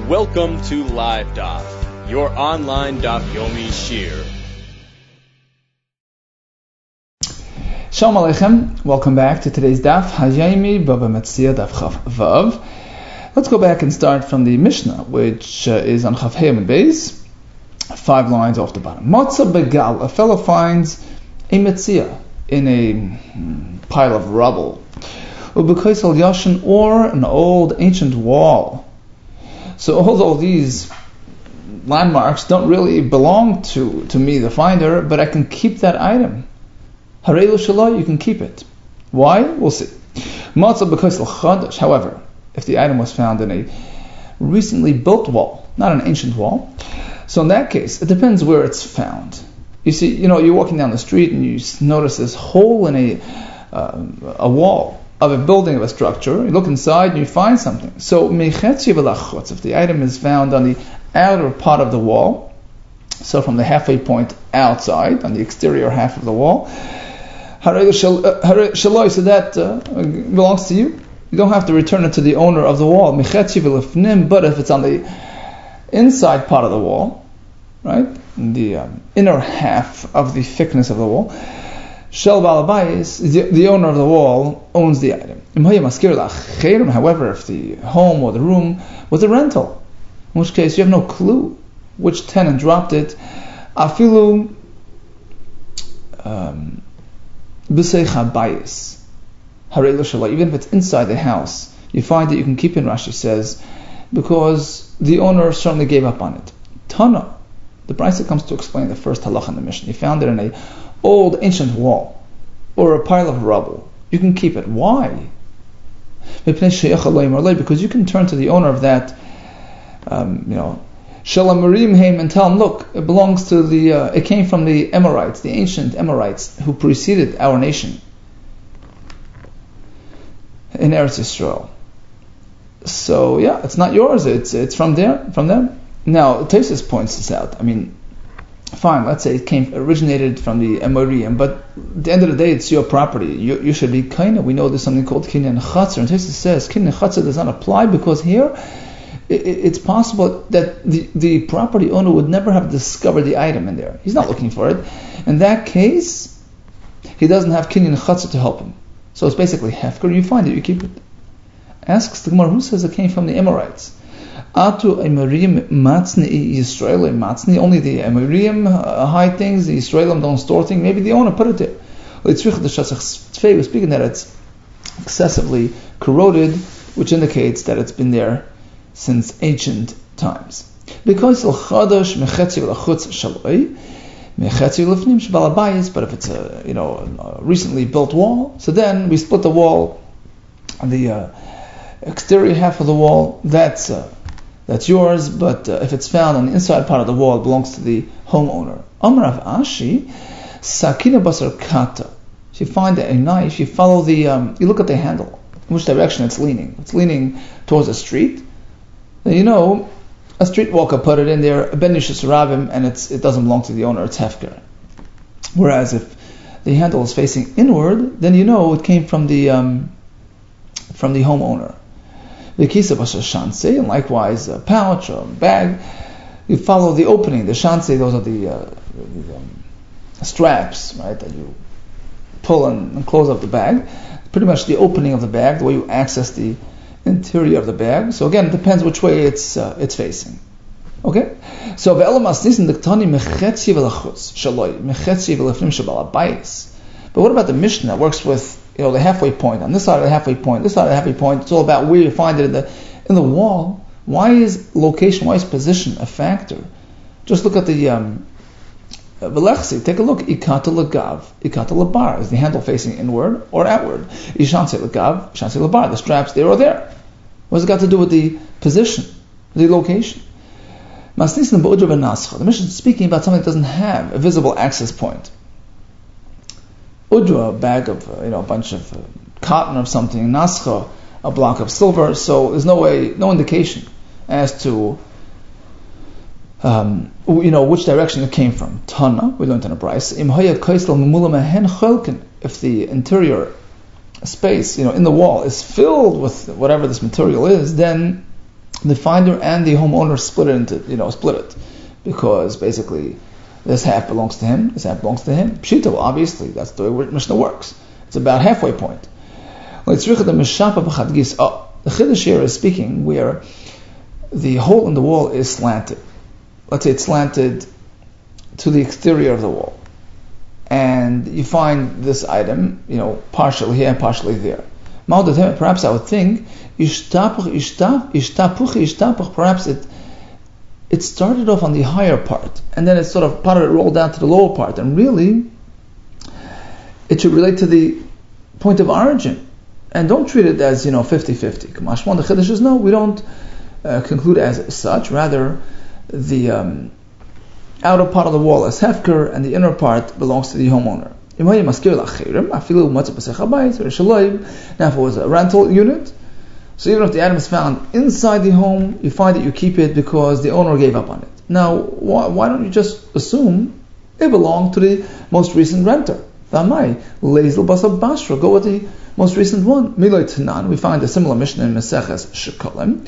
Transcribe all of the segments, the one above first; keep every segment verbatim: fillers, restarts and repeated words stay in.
Welcome to Live Daf, your online Daf Yomi Shir. Shalom Aleichem, welcome back to today's Daf Hayaymi Baba Metzia Daf Chav Vav. Let's go back and start from the Mishnah, which uh, is on Chav Hayim and Beis, five lines off the bottom. Motza Begal, a fellow finds a Metzia in a hmm, pile of rubble, Ubekaisal Yashin, or an old ancient wall. So although these landmarks don't really belong to, to me, the finder, but I can keep that item. Harelu Shalai, you can keep it. Why? We'll see. Matzah B'Kaisel Chadash, however, if the item was found in a recently built wall, not an ancient wall, so in that case, it depends where it's found. You see, you know, you're walking down the street and you notice this hole in a uh, a wall of a building, of a structure. You look inside and you find something. So, mechetzi v'lachutz, if the item is found on the outer part of the wall, so from the halfway point outside, on the exterior half of the wall, harei shaloi, so that uh, belongs to you. You don't have to return it to the owner of the wall. Mechetzi v'lifnim, but if it's on the inside part of the wall, right, the um, inner half of the thickness of the wall, Shel Balabayis, the, the owner of the wall, owns the item. However, if the home or the room was a rental, in which case you have no clue which tenant dropped it, afilu um, b'seicha bayis, even if it's inside the house, you find that you can keep it, Rashi says, because the owner certainly gave up on it. Tana, the Brisa comes to explain the first halach in the Mishnah. He found it in a old ancient wall or a pile of rubble. You can keep it. Why? Because you can turn to the owner of that, um, you know, Shalamarim Haim, and tell him, look, it belongs to the, uh, it came from the Amorites, the ancient Amorites who preceded our nation in Eretz Yisrael. So yeah, it's not yours. It's it's from there, from them. Now, Tosfos points this out. I mean, fine, let's say it came originated from the Amorim, but at the end of the day, it's your property. You, you should be kinda. We know there's something called kinyan chatzar, and Tosfos says kinyan chatzar does not apply because here it, it's possible that the, the property owner would never have discovered the item in there. He's not looking for it. In that case, he doesn't have kinyan chatzar to help him. So it's basically hefker. You find it, you keep it. Asks the Gemara, who says it came from the Amorites? Atu Amorim matzni Yisraelim matzni. Only the Amorim uh, hide things. The Yisraelim don't store things. Maybe the owner put it there. We're speaking that it's excessively corroded, which indicates that it's been there since ancient times. Because chadash mechetzi v'lachutz shaloi mechetzi v'lifnim shebalabayis. But if it's a you know a recently built wall, so then we split the wall, the uh, exterior half of the wall. That's uh, That's yours, but uh, if it's found on the inside part of the wall, it belongs to the homeowner. Amar Rav Ashi, sakina basar kata. If you find a knife, you follow the, um, you look at the handle, in which direction it's leaning. It's leaning towards a street. Then you know, a streetwalker put it in there, ben yishus rabim, and it's, it doesn't belong to the owner, it's hefker. Whereas if the handle is facing inward, then you know it came from the, um, from the homeowner. The kisa basha shanse, and likewise a pouch or a bag, you follow the opening. The shanse, those are the, uh, the um, straps, right, that you pull and, and close up the bag. Pretty much the opening of the bag, the way you access the interior of the bag. So again, it depends which way it's uh, it's facing. Okay, so ve'elamas nisin diktani mechetzi v'lachutz shaloi mechetzi v'lefnim shabalabayis. But what about the Mishnah that works with, you know, the halfway point, on this side of the halfway point, this side of the halfway point? It's all about where you find it in the in the wall. Why is location, why is position a factor? Just look at the um, Velechsi, take a look. Ikata lagav, ikata labar. Is the handle facing inward or outward? Ishanse lagav, ishanse labar. The straps there or there. What's it got to do with the position, the location? Masnisna b'udra v'nascha. The Mishnah is speaking about something that doesn't have a visible access point. Udra, a bag of, uh, you know, a bunch of uh, cotton or something. Nascha, a block of silver. So there's no way, no indication as to, um, you know, which direction it came from. Tana, we learned in a Brisa. If the interior space, you know, in the wall is filled with whatever this material is, then the finder and the homeowner split it into, you know, split it, because basically this half belongs to him, this half belongs to him. Pshita, well, obviously, that's the way Mishnah works. It's about halfway point. Oh, the Chiddush here is speaking where the hole in the wall is slanted. Let's say it's slanted to the exterior of the wall. And you find this item, you know, partially here and partially there. Perhaps I would think, perhaps it it started off on the higher part, and then it sort of part of it rolled down to the lower part, and really, it should relate to the point of origin. And don't treat it as, you know, fifty-fifty. Kamashwan, the Chiddush is, no, we don't uh, conclude as such. Rather, the um, outer part of the wall is hefker, and the inner part belongs to the homeowner. Now, if it was a rental unit, so even if the item is found inside the home, you find that you keep it because the owner gave up on it. Now, why, why don't you just assume it belonged to the most recent renter? Go with the most recent one. We find a similar mission in Maseches Shekalim.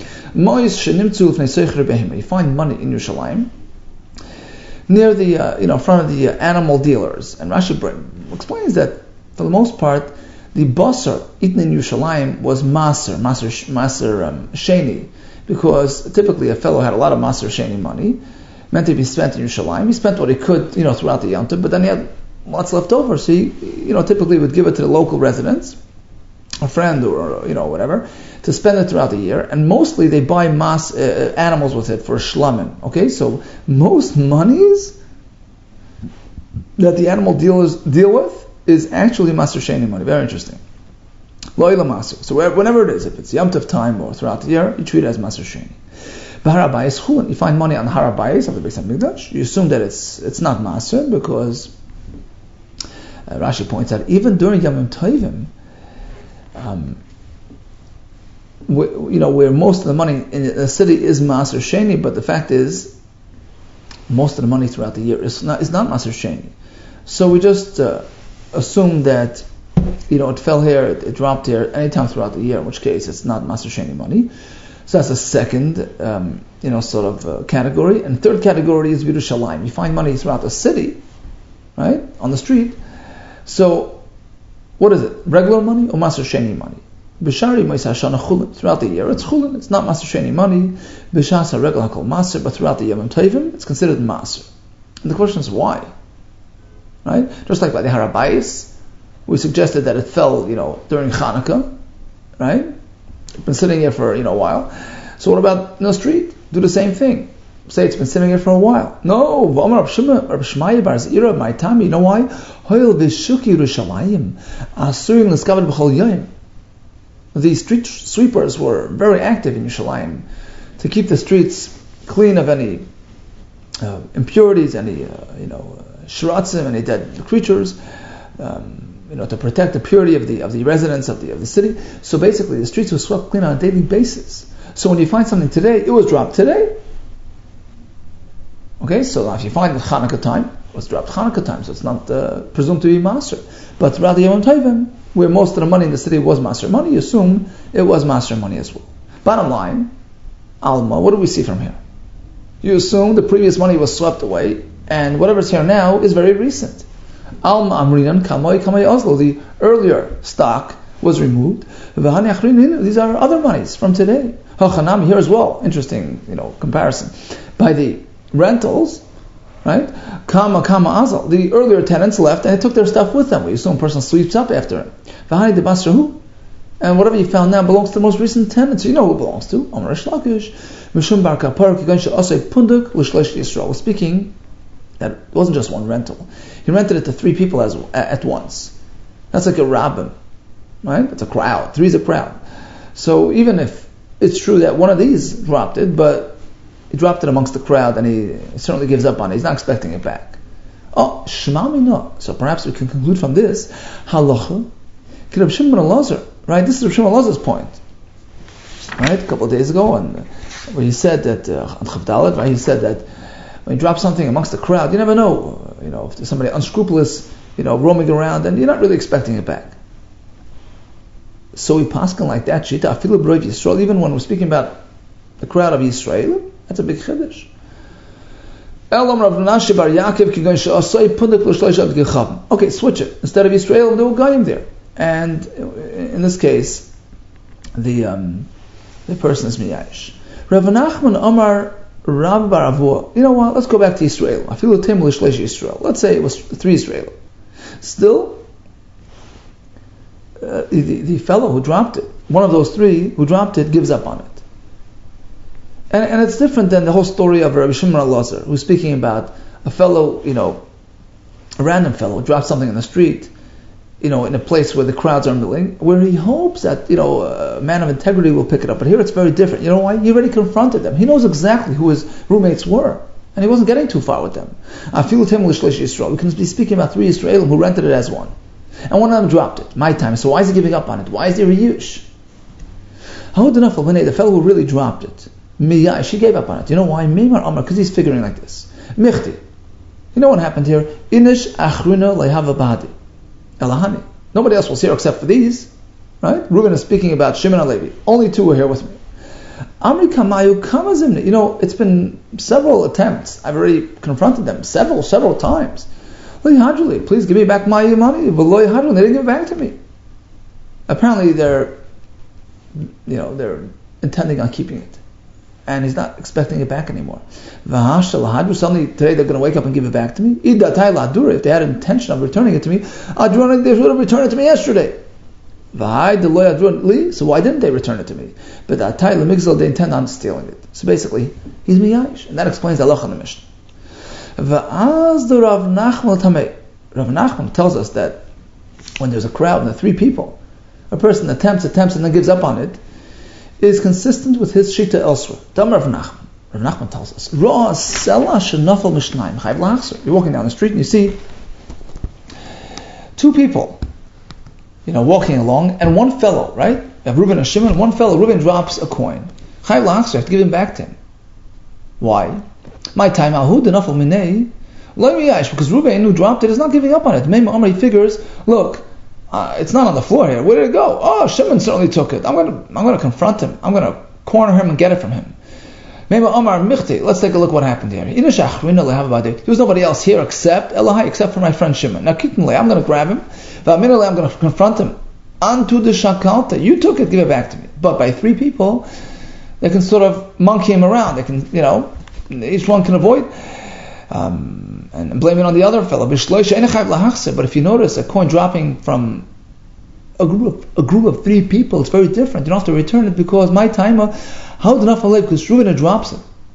You find money in Yerushalayim near the uh, you know front of the uh, animal dealers, and Rashi explains that for the most part, the basar eaten in Yerushalayim was maser, maser, maser um, sheni, because typically a fellow had a lot of maser sheni money, meant to be spent in Yerushalayim. He spent what he could, you know, throughout the Yom Tov, but then he had lots left over, so he, you know, typically would give it to the local residents, a friend or, you know, whatever, to spend it throughout the year. And mostly they buy mas uh, animals with it for shlamim. Okay, so most monies that the animal dealers deal with is actually maser sheni money. Very interesting. Lo'ila maser. So whenever it is, if it's Yom Tov time or throughout the year, you treat it as maser sheni. B'harabayis chulin. You find money on the harabayis of the Beis Hamikdash. You assume that it's it's not maser because uh, Rashi points out even during Yom Tovim, um, you know, where most of the money in the city is maser sheni, but the fact is, most of the money throughout the year is not is not maser sheni. So we just uh, assume that, you know, it fell here, it, it dropped here anytime throughout the year, in which case it's not maser sheni money. So that's a second, um, you know, sort of uh, category. And third category is Yerushalayim. You find money throughout the city, right, on the street. So what is it? Regular money or maser sheni money? B'shari Moisei Hashana chulin. Throughout the year, it's chulin. It's not maser sheni money. B'shas haregel hakol maser. But throughout the Yom Tovim, it's considered maser. And the question is why? Right? Just like by the harabayis, we suggested that it fell, you know, during Hanukkah, right? It's been sitting here for, you know, a while. So what about in the street? Do the same thing. Say it's been sitting here for a while. No, you know why? The street sweepers were very active in Yerushalayim to keep the streets clean of any uh, impurities, any, uh, you know, uh, shiratzim, any dead creatures, um, you know, to protect the purity of the of the residents of the of the city. So basically, the streets were swept clean on a daily basis. So when you find something today, it was dropped today. Okay, so if you find it Hanukkah time, it was dropped Hanukkah time, so it's not uh, presumed to be maser. But throughout the Yom Tovim, where most of the money in the city was maser money, you assume it was maser money as well. Bottom line, Alma, what do we see from here? You assume the previous money was swept away, and whatever's here now is very recent. Alma Amrinan Kamoi Kamoi Oslo, the earlier stock was removed. These are other monies from today. Hachanami here as well. Interesting, you know, comparison. By the rentals, right? Kama Kama Azal. The earlier tenants left and they took their stuff with them. We assume a person sweeps up after him. V'hani de Basrahu. And whatever you found now belongs to the most recent tenants. You know who it belongs to. Amar Shlakish. Mishum Bar Kapar Kigan She'asay Punduk L'Shlesh Yisrael. We're speaking that it wasn't just one rental. He rented it to three people as at once. That's like a rabbin, right? It's a crowd. Three is a crowd. So even if it's true that one of these dropped it, but he dropped it amongst the crowd and he certainly gives up on it. He's not expecting it back. Oh, Shema Mina. So perhaps we can conclude from this, Halacha, Reb Shimon ben Elazar, right? This is Reb Shimon ben Elazar's point, right? A couple of days ago, and where he said that, uh, Chavdalet, right? He said that when you drop something amongst the crowd, you never know, you know, if there's somebody unscrupulous, you know, roaming around, and you're not really expecting it back. So we paskin like that, Shita, Afilu B'Roiv Yisrael, even when we're speaking about the crowd of Israel. That's a big chiddush. Okay, switch it. Instead of Israel, there were Goyim there. And in this case, the um, the person is Miyash. Rav Nachman Amar Rav Bar Avua. You know what? Let's go back to Israel. I feel the Israel. Let's say it was three Israel. Still, uh, the, the fellow who dropped it, one of those three who dropped it, gives up on it. And, and it's different than the whole story of Rabbi Shimon Elazar, who's speaking about a fellow, you know, a random fellow who drops something in the street, you know, in a place where the crowds are milling, where he hopes that, you know, a man of integrity will pick it up. But here it's very different. You know why? He already confronted them. He knows exactly who his roommates were. And he wasn't getting too far with them. We can be speaking about three Israelim who rented it as one. And one of them dropped it. My time. So why is he giving up on it? Why is there a yush? The fellow who really dropped it, she gave up on it. You know why? Because he's figuring like this. Michti. You know what happened here? Inish achruna lehava bahadi. Elahani. Nobody else was here except for these. Right? Reuben is speaking about Shimon and Levi. Only two were here with me. Amri kamayu kamazimni. You know, it's been several attempts. I've already confronted them several, several times. Please give me back my money. But they didn't give it back to me. Apparently they're, you know, they're intending on keeping it. And he's not expecting it back anymore. Suddenly today they're going to wake up and give it back to me. If they had an intention of returning it to me, they should have returned it to me yesterday. So why didn't they return it to me? But they intend on stealing it. So basically, he's miyash. And that explains the halacha in the Mishnah. Rav Nachman tells us that when there's a crowd and there are three people, a person attempts, attempts, and then gives up on it, is consistent with his shita elsewhere. Dam Rav Nachman. Rav Nachman tells us, you're walking down the street and you see two people, you know, walking along, and one fellow, right? You have Reuben and Shimon, one fellow, Reuben drops a coin. Chayv lachzer, you have to give him back to him. Why? My time, ahud denafel minei, lo miyash, because Reuben, who dropped it, is not giving up on it. Meima Amar, he figures, look, uh, it's not on the floor here. Where did it go? Oh, Shimon certainly took it. I'm going to, I'm going to confront him. I'm going to corner him and get it from him. Meima Amar michti. Let's take a look what happened here. There was nobody else here except Elahai, except for my friend Shimon. Now, kittenle, I'm going to grab him. I'm going to confront him. Antu de shakalta. You took it, give it back to me. But by three people, they can sort of monkey him around. They can, you know, each one can avoid um, and blame it on the other fellow. But if you notice a coin dropping from a group of, a group of three people, it's very different. You don't have to return it because my timer, how did not because Reuben drops it.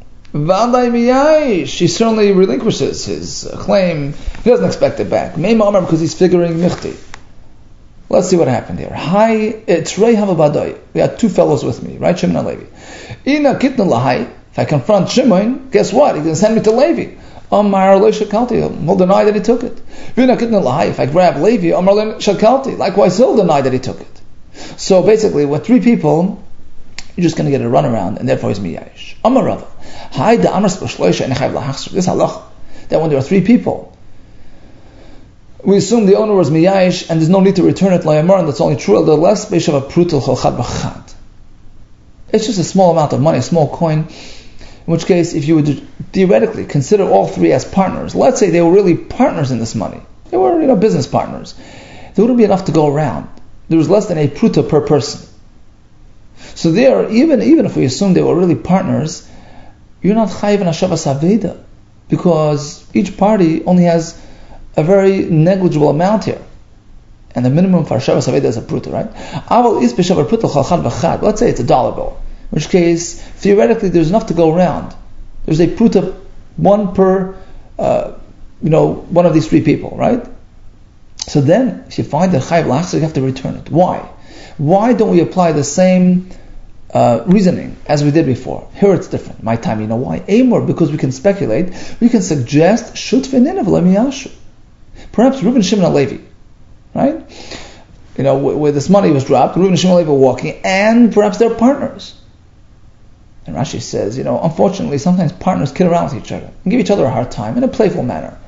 She certainly relinquishes his claim. He doesn't expect it back. Because he's figuring michti. Let's see what happened here. Hi, it's Rei Havabadoi. We had two fellows with me, right? Shimon and Levi. Ina kitna lahai. If I confront Shimon, guess what? He's going to send me to Levi. Amar lo shakalti. He'll deny that he took it. Ina kitna lahai. If I grab Levi, Amar lo shakalti. Likewise, he'll deny that he took it. So basically, with three people, you're just going to get a runaround, and therefore he's miyash. Amar Rava. Hi, the Amar Spashloisha and Chayv Lahachsur. This halach that when there are three people, we assume the owner was miyash, and there's no need to return it layamar, and that's only true. The less beishav a prutal cholchad b'chad. It's just a small amount of money, a small coin. In which case, if you would theoretically consider all three as partners, let's say they were really partners in this money, they were, you know, business partners, there wouldn't be enough to go around. There was less than a pruta per person. So there, even even if we assume they were really partners, you're not chayiv in hashavas aveda, because each party only has a very negligible amount here, and the minimum for hashavas aveda is a pruta, right? Aval is b'shavar pruta chalchad v'chad. Let's say it's a dollar bill, in which case theoretically there's enough to go around. There's a pruta, one per, uh, you know, one of these three people, right? So then, if you find the chayiv lachzor, you have to return it. Why? Why don't we apply the same uh, reasoning as we did before? Here it's different. My time, you know why? Amor, because we can speculate, we can suggest shut v'ninav lemiyashu. Perhaps Reuben, Shimon, and Levi, right? You know, where, where this money was dropped, Reuben, Shimon, and Levi were walking, and perhaps they're partners. And Rashi says, you know, unfortunately, sometimes partners kid around with each other and give each other a hard time in a playful manner.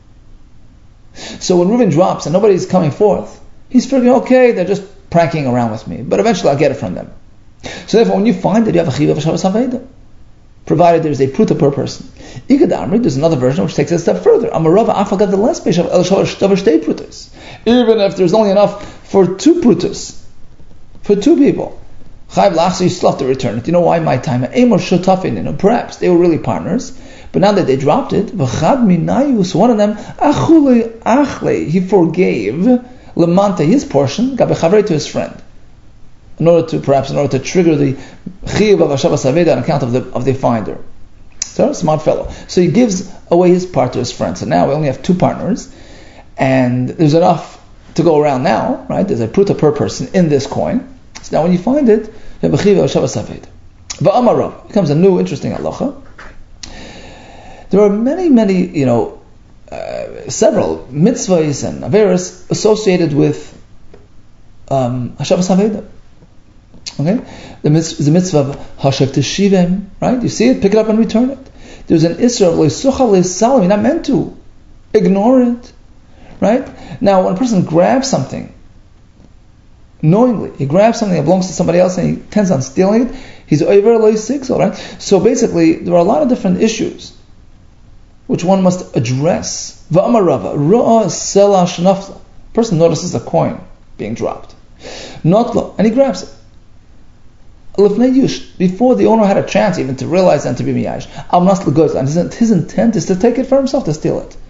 So when Reuben drops and nobody's coming forth, he's figuring, okay, they're just pranking around with me, but eventually I'll get it from them. So therefore, when you find that you have a chiv of Shabbos Haveda, provided there is a pruta per person. Igad Amri, there's another version which takes it a step further. Amarava afagav the less beishav el shalosh davar shtei prutas. Even if there's only enough for two prutas, for two people, chayv lach, so you still have to return it. You know why? My time. Amor shotafin, you know, perhaps they were really partners, but now that they dropped it, v'chad minayu, so one of them, achule achle, he forgave lemante his portion, gabechavre to his friend, in order to perhaps in order to trigger the chiyuv of Shabbos Haveda on account of the of the finder. So smart fellow. So he gives away his part to his friend. So now we only have two partners, and there's enough to go around now, right? There's a pruta per person in this coin. So now when you find it, you have a chiyuv of Shabbos Haveda. Va'amar Rav becomes a new interesting halacha. There are many, many, you know, uh, several mitzvahs and averos associated with um, Shabbos Haveda. Okay, the mitzvah, the mitzvah of hashav teshivim, right? You see it, pick it up and return it. There's an isra of leisucha leisalim. You're not meant to ignore it, right? Now, when a person grabs something knowingly, he grabs something that belongs to somebody else and he intends on stealing it, he's over leisigzol, right? So basically, there are a lot of different issues which one must address. Va'amar Rava ra'a sela shnafla. Person notices a coin being dropped, notlo, and he grabs it. Before the owner had a chance even to realize and to be miyash, and his intent is to take it for himself, to steal it.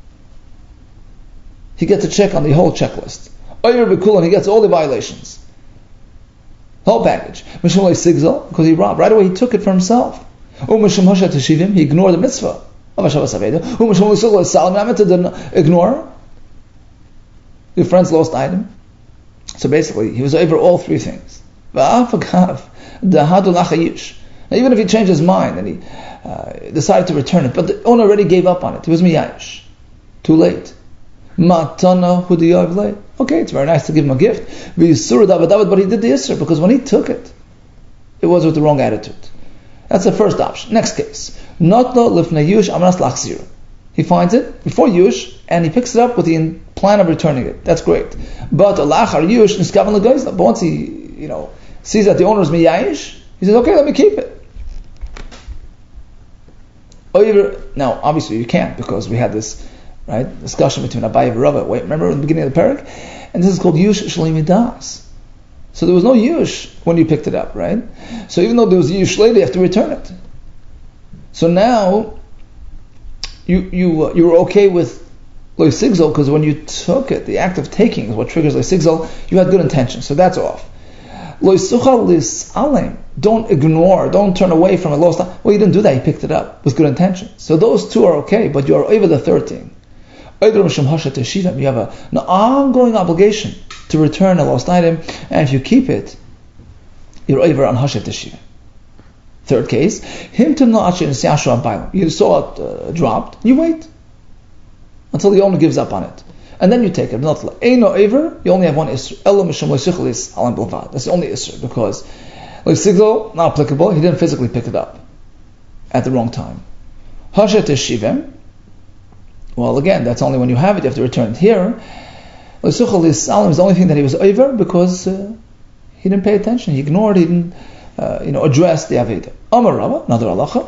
He gets a check on the whole checklist. And he gets all the violations. The whole package. Because he robbed. Right away he took it for himself. He ignored the mitzvah of Shabbos Haveda. I meant to ignore. Your friend's lost item. So basically, he was over all three things. Now, even if he changed his mind and he uh, decided to return it, but the owner already gave up on it, he was miyash. Too late. Okay, it's very nice to give him a gift, but he did the isra because when he took it, it was with the wrong attitude. That's the first option. Next case. He finds it before yush and he picks it up with the plan of returning it. That's great. But but once he, you know, sees that the owner is miyayish, he says, okay, let me keep it. Now, obviously you can't, because we had this right discussion between Abaye and Rava. Wait, remember in the beginning of the parak? And this is called yush shleimi das. So there was no yush when you picked it up, right? So even though there was yush later, you have to return it. So now you you uh, you were okay with lo sigzol because when you took it, the act of taking is what triggers lo sigzol. You had good intention, so that's off. Lo suchal lis alem. Don't ignore, don't turn away from a lost. Well, you didn't do that. You picked it up with good intention. So those two are okay, but you are over the third thing. You have a, an ongoing obligation to return a lost item, and if you keep it, you're over on hashav teshiva. Third case, you saw it uh, dropped, you wait until the owner gives up on it, and then you take it. Not you only have one isra. That's the only isra, because not applicable. He didn't physically pick it up at the wrong time. Hashav teshivim. Well, again, that's only when you have it, you have to return it. Here, L'suchal Yisraelim is the only thing that he was over because uh, he didn't pay attention, he ignored, he didn't uh, you know, address the Aveda. Amar Rava, another halacha.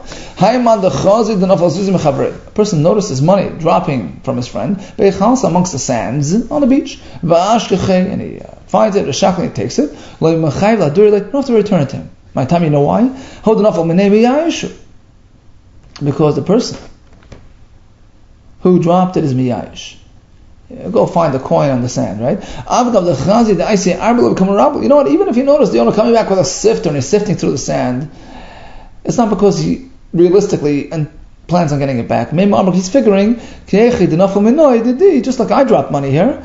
A person notices money dropping from his friend, amongst the sands on the beach, and he uh, finds it, he takes it, you don't have to return it to him. My time, you know why? Because the person who dropped it is miyayish. Go find the coin on the sand, right? You know what? Even if you notice the owner coming back with a sifter and he's sifting through the sand, it's not because he realistically and plans on getting it back. He's figuring, just like I dropped money here,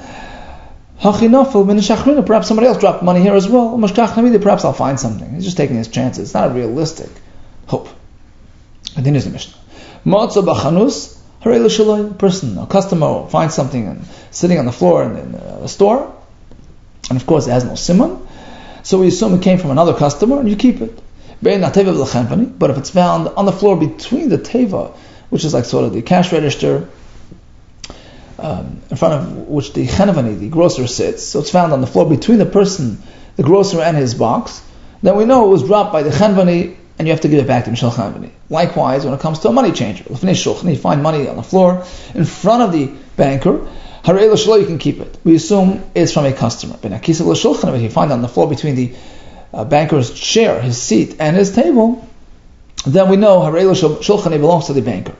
perhaps somebody else dropped money here as well. Perhaps I'll find something. He's just taking his chances. It's not a realistic hope. Continues the Mishnah. A person, a customer finds something and sitting on the floor in, in a store, and of course it has no simon, so we assume it came from another customer, and you keep it. But if it's found on the floor between the teva, which is like sort of the cash register, um, in front of which the chenavani, the grocer, sits, so it's found on the floor between the person, the grocer, and his box, then we know it was dropped by the Chanvani, and you have to give it back to Mishal Chanvani. Likewise, when it comes to a money changer, you find money on the floor in front of the banker, you can keep it. We assume it's from a customer. If you find it on the floor between the uh, banker's chair, his seat, and his table, then we know Shulchani belongs to the banker.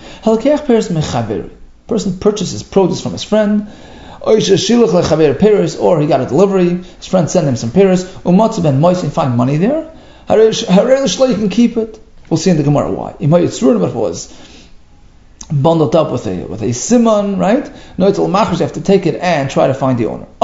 Person purchases produce from his friend, or he got a delivery, his friend sent him some pears, and find money there. You can keep it. We'll see in the Gemara why. It was bundled up with a with a simon, right? No, it's al-machar, you have to take it and try to find the owner.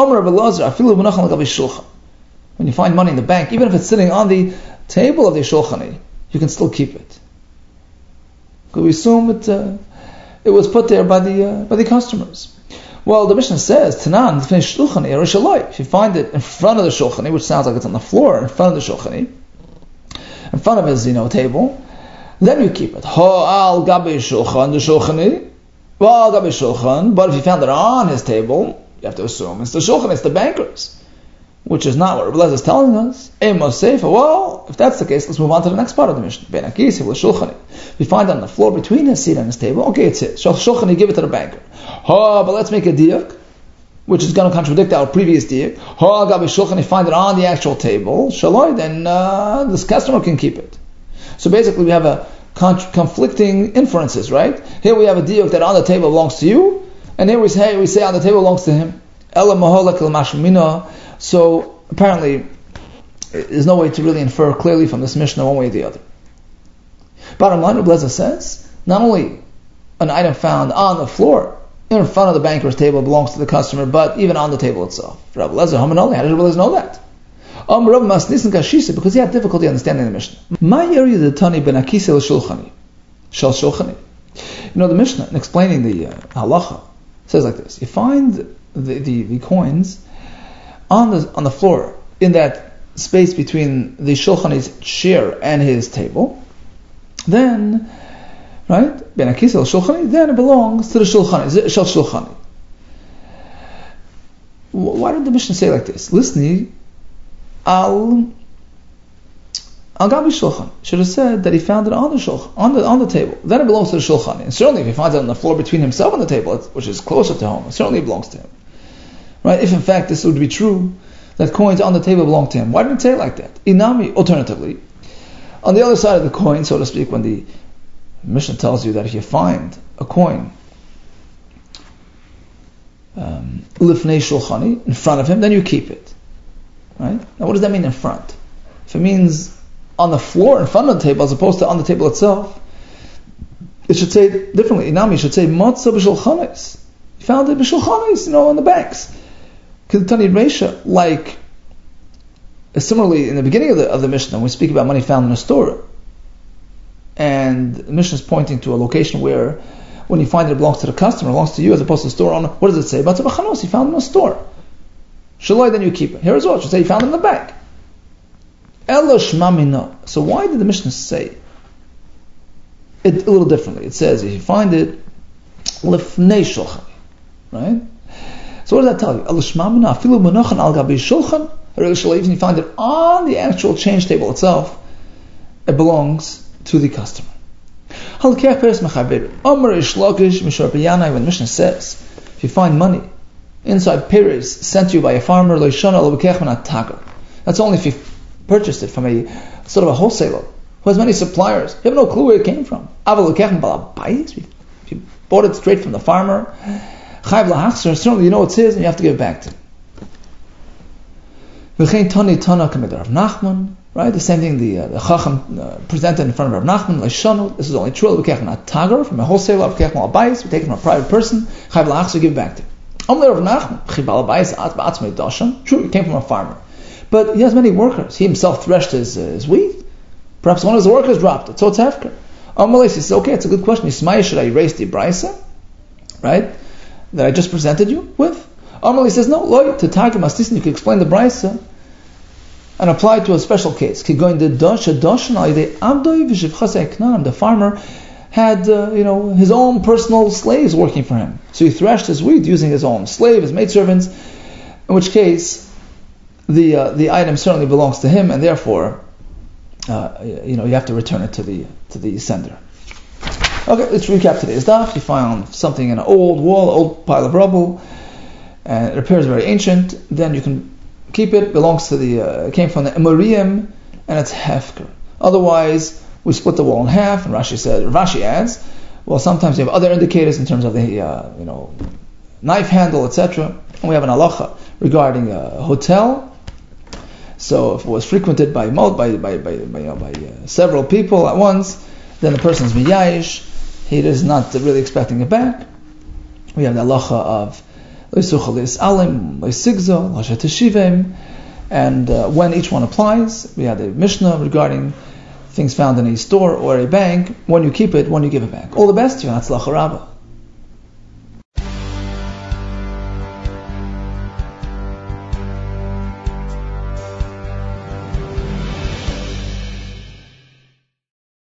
When you find money in the bank, even if it's sitting on the table of the shulchani, you can still keep it. Because we assume it uh, it was put there by the uh, by the customers. Well, the Mishnah says, Tanan, if you find it in front of the shulchani, which sounds like it's on the floor, in front of the shulchani, in front of his, you know, table, then you keep it. Ha al gabi shulchan, the shulchani, wa al gabi shulchan. But if you found it on his table, you have to assume it's the shulchan, it's the bankers, which is not what Rebbe Lezer is telling us. Amos Seifa. Well, if that's the case, let's move on to the next part of the Mishnah. Ben Akisi with shulchani. We find it on the floor between his seat and his table. Okay, it's his. Shulchani, give it to the banker. Ha, but let's make a diak, which is going to contradict our previous diak. Ha gabi shulchani, find it on the actual table. Shaloi, then uh, this customer can keep it. So basically, we have a con- conflicting inferences, right? Here we have a diuk that on the table belongs to you, and here we say we say on the table belongs to him. Ela maholak el mashmina. So apparently, there's no way to really infer clearly from this Mishnah one way or the other. Bottom line, Rebbe Lezer says, not only an item found on the floor in front of the banker's table belongs to the customer, but even on the table itself. Rebbe Lezer, how did Rebbe Lezer know that? Um, Rebbe Masnisin Kashisa, because he had difficulty understanding the Mishnah. My area the Tani ben Akisa l'shulchani, shel shulchani. You know, the Mishnah, in explaining the uh, halacha, says like this: you find the, the, the coins on the on the floor in that space between the shulchani's chair and his table, then, right, ben akisa al shulchani, then it belongs to the shulchani, shel shulchani. Why did the Mishnah say like this? Listening al al gabi shulchan. Should have said that he found it on the shulchan, on the on the table. Then it belongs to the shulchani. And certainly, if he finds it on the floor between himself and the table, which is closer to home, it certainly belongs to him. Right? If in fact this would be true, that coins on the table belong to him, why didn't it say it like that? Inami, alternatively, on the other side of the coin, so to speak, when the Mishnah tells you that if you find a coin um, lifnei shulchani, in front of him, then you keep it. Right? Now what does that mean in front? If it means on the floor in front of the table as opposed to on the table itself, it should say differently. Inami should say matzah b'shulchanis. You found it b'shulchanis, you know, on the banks. Like, similarly, in the beginning of the of the Mishnah, we speak about money found in a store, and the Mishnah is pointing to a location where, when you find it, it belongs to the customer, it belongs to you, as opposed to the store owner. What does it say? Matzah b'chanos, you found it in a store. Shaloi, then you keep it. Here as well, it should say you found it in the bank. Elo shma mina. So why did the Mishnah say it a little differently? It says if you find it lifnei shulchan, right? So what does that tell you? Even if you find it on the actual change table itself, it belongs to the customer. When Mishnah says, if you find money inside peres sent to you by a farmer, that's only if you purchased it from a sort of a wholesaler who has many suppliers. You have no clue where it came from. If you bought it straight from the farmer, certainly you know it's his and you have to give it back to him. Right? The same thing the, uh, the Chacham uh, presented in front of Rav Nachman. This is only true from a wholesaler. We take it from a private person. Give it back to him. True, it came from a farmer. But he has many workers. He himself threshed his, uh, his wheat. Perhaps one of his workers dropped it. So it's hefker. Amalei says, okay, it's a good question. Should I erase the brisa? Right? That I just presented you with? Amalei says, no, loy, to targum astisn, you can explain the brisa and apply it to a special case. The farmer had, uh, you know, his own personal slaves working for him. So he threshed his wheat using his own slave, his maidservants, in which case, the uh, the item certainly belongs to him, and therefore, uh, you know, you have to return it to the to the sender. Okay, let's recap today's daf. You found something in an old wall, old pile of rubble, and it appears very ancient. Then you can keep it. Belongs to the uh, it came from the Amorim, and it's hefker. Otherwise, we split the wall in half. And Rashi said, Rashi adds, well, sometimes you have other indicators in terms of the uh, you know knife handle, et cetera. And we have an halacha regarding a hotel. So if it was frequented by by by by, by, you know, by uh, several people at once, then the person is miyayish. He is not really expecting it back. We have the halacha of loisuchalis alim, loisigzo, lashateshivim, and uh, when each one applies, we have the Mishnah regarding things found in a store or a bank. When you keep it, when you give it back. All the best to you, and Hatzlacha Rabbah.